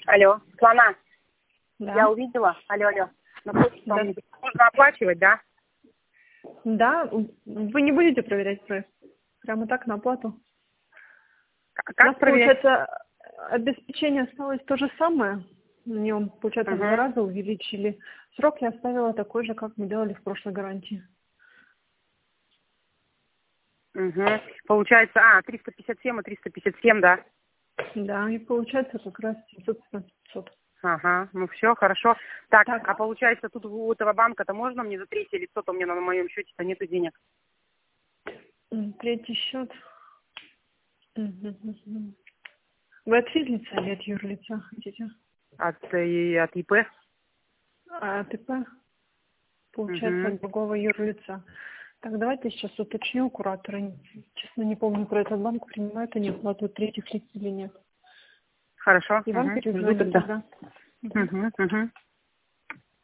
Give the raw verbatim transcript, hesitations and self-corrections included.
Алло, Слона, Да. я увидела. Алло, алло. На почту Да. можно оплачивать, да? Да, вы не будете проверять проезд? Прямо так на оплату? К- У нас, Как проверять? получается, обеспечение осталось то же самое. На нем, получается, в два Угу. раза увеличили. Срок я оставила такой же, как мы делали в прошлой гарантии. Угу. Получается, а, триста пятьдесят семь и триста пятьдесят семь, да? Да, и получается как раз семьсот пятьсот. Ага, ну все, хорошо. Так, Так. а получается, тут у этого банка-то можно мне за третье лицо-то у меня на моем счете-то нету денег? М, Третий счет. Мгм, мгм. Вы от физлица или от юрлица хотите? От, э, от ИП? А от ИП? Получается, Угу. от другого юрлица. Так, давайте сейчас уточню у куратора. Честно, не помню про этот банк, принимают они оплату третьих лиц или нет. Хорошо. И вам Угу. Жду перезвоню тогда. тогда. Мгм. Угу, угу.